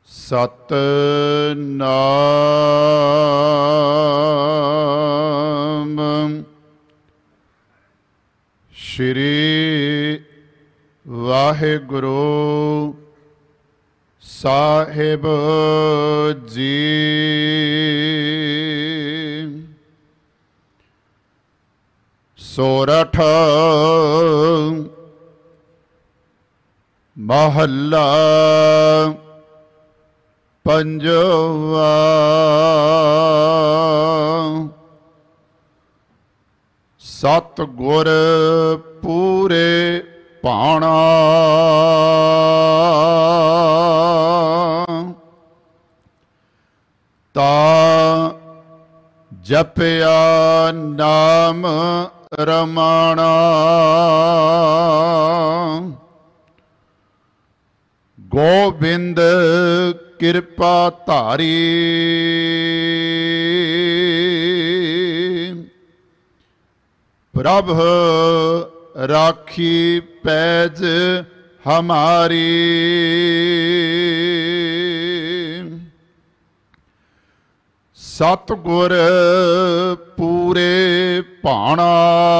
ਸਤਨਾਮ ਸ਼੍ਰੀ ਵਾਹਿਗੁਰੂ ਸਾਹਿਬ ਜੀ। ਸੋਰਠ ਮਹੱਲਾ ਪੰਜਵਾ। ਸਤਿਗੁਰ ਪੂਰੇ ਭਾਣਾ ਤਾ ਜਪਿਆ ਨਾਮ ਰਮਾਣਾ। ਗੋਬਿੰਦ ਕਿਰਪਾ ਧਾਰੀ ਪ੍ਰਭ ਰਾਖੀ ਪੈਜ ਹਮਾਰੀ। ਸਤਿਗੁਰ ਪੂਰੇ ਭਾਣਾ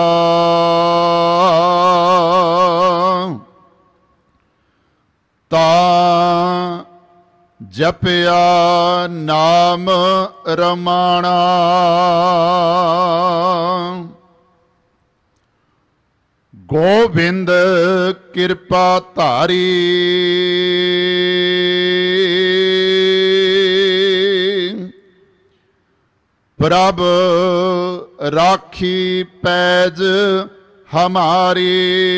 ਤਾ ਜਪਿਆ ਨਾਮ ਰਮਾਣਾ। ਗੋਬਿੰਦ ਕਿਰਪਾ ਧਾਰੀ ਪ੍ਰਭ ਰਾਖੀ ਪੈਜ ਹਮਾਰੀ।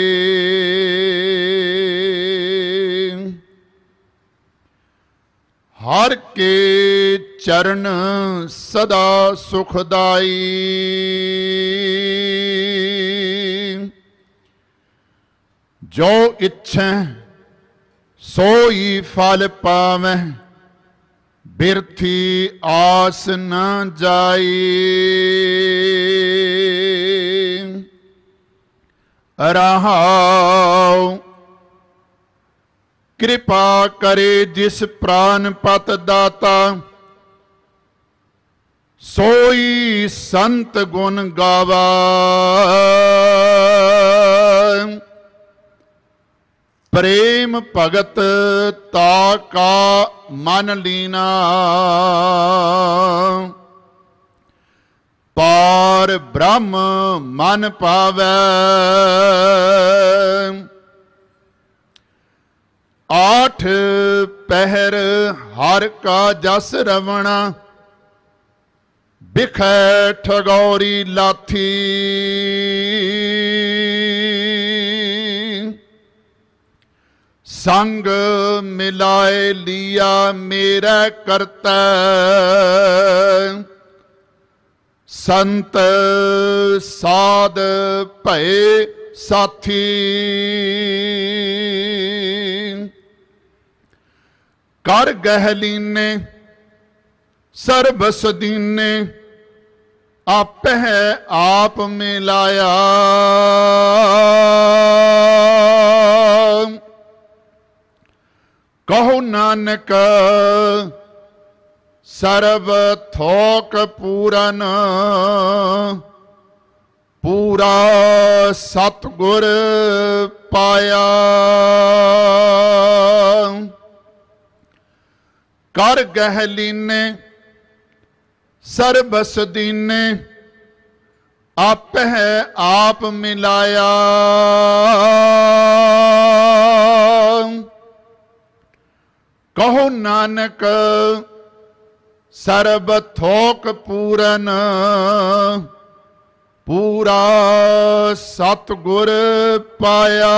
ਹਰ ਕੇ ਚਰਨ ਸਦਾ ਸੁਖਦਾਈ ਜੋ ਇੱਛੈ ਸੋਈ ਫਲ ਪਾਵੈ ਬਿਰਥੀ ਆਸ ਨ ਜਾਈ। ਰਹਾਉ ਕਿਰਪਾ ਕਰੇ ਜਿਸ ਪ੍ਰਾਨ ਪਤ ਦਾਤਾ ਸੋਈ ਸੰਤ ਗੁਣ ਗਾਵਾ। ਪ੍ਰੇਮ ਭਗਤ ਤਾ ਕਾ ਮਨ ਲੀਨਾ ਪਾਰ ਬ੍ਰਹਮ ਮਨ ਪਾਵੈ। ਆਠ ਪਹਿਰ ਹਰ ਕਾ ਜਸ ਰਵਣਾ ਬਿਖੈ ਠਗੌਰੀ ਲਾਥੀ। ਸੰਗ ਮਿਲਾਏ ਲਿਆ ਮੇਰਾ ਕਰਤਾ ਸੰਤ ਸਾਧ ਭਏ ਸਾਥੀ। ਕਰ ਗਹਿਲੀਨੇ ਸਰਬਸ ਦੀਨੇ ਆਪੇ ਆਪ ਮਿਲਾਇਆ। ਕਹੋ ਨਾਨਕ ਸਰਬ ਥੋਕ ਪੂਰਨ ਪੂਰਾ ਸਤਿਗੁਰ ਪਾਇਆ। ਕਰ ਗਹਿਲੀਨੇ ਸਰਬਸ ਦੀਨੇ ਆਪੇ ਆਪ ਮਿਲਾਇਆ। ਕਹੋ ਨਾਨਕ ਸਰਬ ਥੋਕ ਪੂਰਨ ਪੂਰਾ ਸਤਿਗੁਰ ਪਾਇਆ।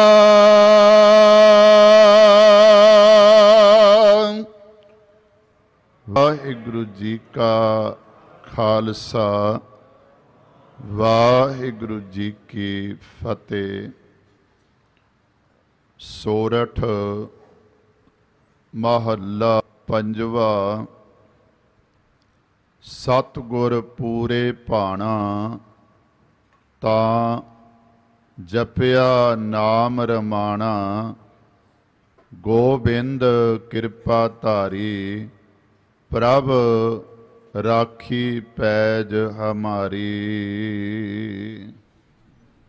ਵਾਹਿਗੁਰੂ ਜੀ ਕਾ ਖਾਲਸਾ ਵਾਹਿਗੁਰੂ ਜੀ ਕੀ ਫਤਿਹ। ਸੋਰਠ ਮਹੱਲਾ ਪੰਜਵਾ। ਸਤਿਗੁਰ ਪੂਰੇ ਭਾਣਾ ਤਾਂ ਜਪਿਆ ਨਾਮ ਰਮਾਣਾ ਗੋਬਿੰਦ ਕਿਰਪਾ ਧਾਰੀ, ਪ੍ਰਭ ਰਾਖੀ ਪੈਜ ਹਮਾਰੀ।